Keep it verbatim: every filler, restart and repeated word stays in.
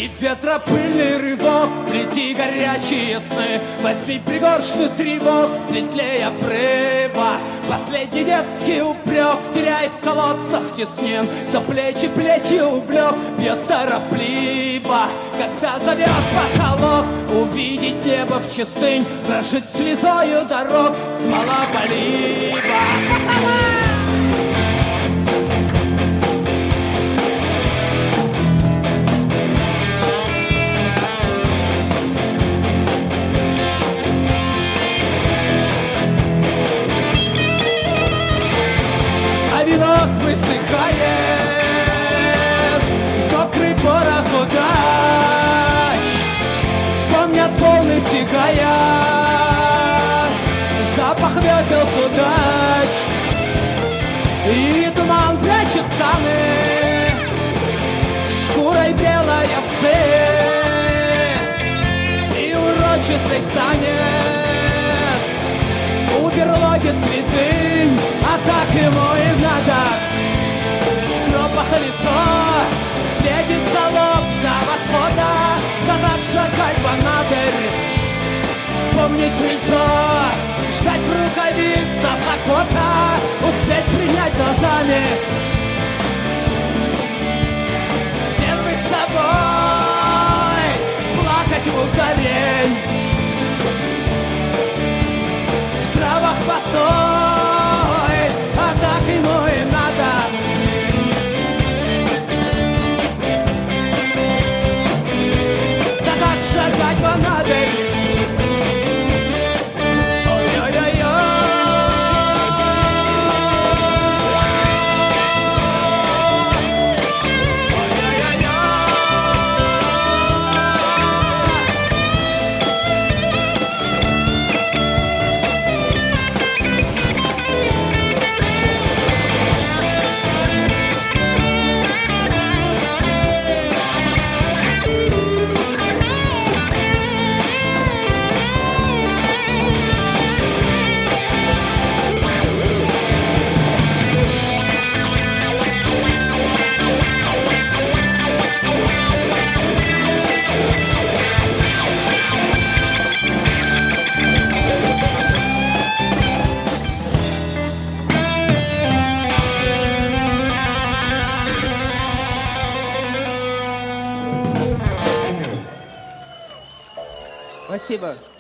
И ветропыльный рывок, плети горячие сны, возьми пригоршню тревог, светлее обрыва. Последний детский упрек, теряй в колодцах теснин, кто плечи плечи увлек, бьет торопливо. Когда зовет потолок, увидеть небо в чистынь, прожить слезою дорог, смола полива. Венок высыхает, в мокрый порох удач. Помнят волны сигая, запах весел судач. И туман прячет станы, шкурой белой овцы. И урочистой станет у берлоги цветы, а так ему и надо. В тропах лицо светится лоб до восхода, за так шагать понадобь, помнить крыльцо, ждать в рукавицах окопа, успеть принять глазами первых с собой, плакать в узолень, в травах посой, а так ему и надо. За так шагать понадобь. Спасибо.